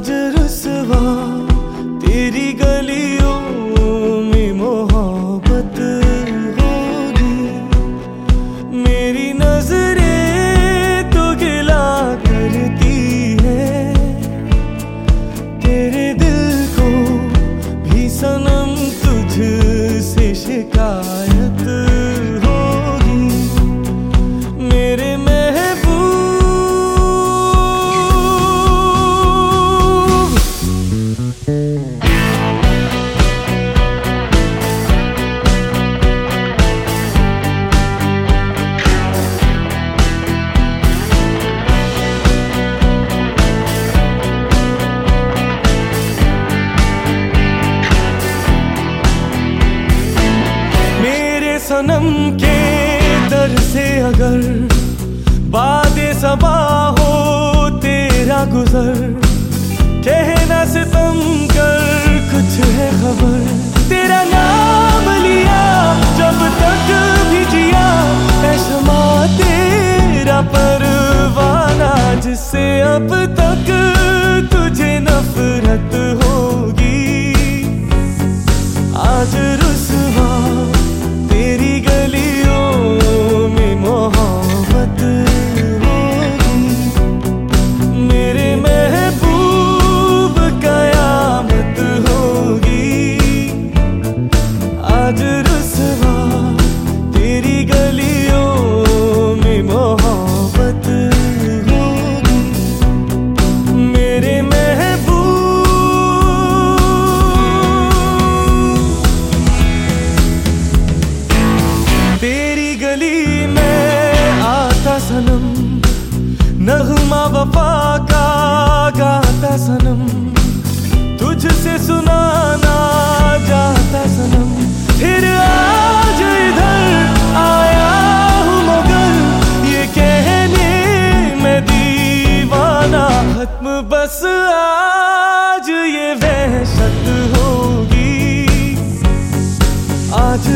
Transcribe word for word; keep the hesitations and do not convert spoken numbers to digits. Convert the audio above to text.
आज रुसवा तेरी गलियों में मोहब्बत होगी। मेरी नजरें तो गिला करती है, तेरे दिल को भी सनम तुझसे शिकायत होगी। मेरे सनम के दर से अगर बादे सबा हो तेरा गुजर, कहना सितम कर कुछ है खबर। तेरा नाम लिया जब तक भी जिया, है शमा तेरा परवाना जिससे अब तक तुझे नफरत होगी। आज रुसवा तेरी गलियों में मोहब्बत होगी। मेरे महबूब कयामत होगी। आज रुसवा तेरी गलियों में मोहब्बत होगी। मेरे महबूब तेरी गली में आता सनम, नगमा वफा का गाता सनम, तुझसे सुनाना जाता सनम। फिर आज इधर आया हूँ मगर ये कहने मैं दीवाना, खत्म बस आज ये वहशत होगी। आज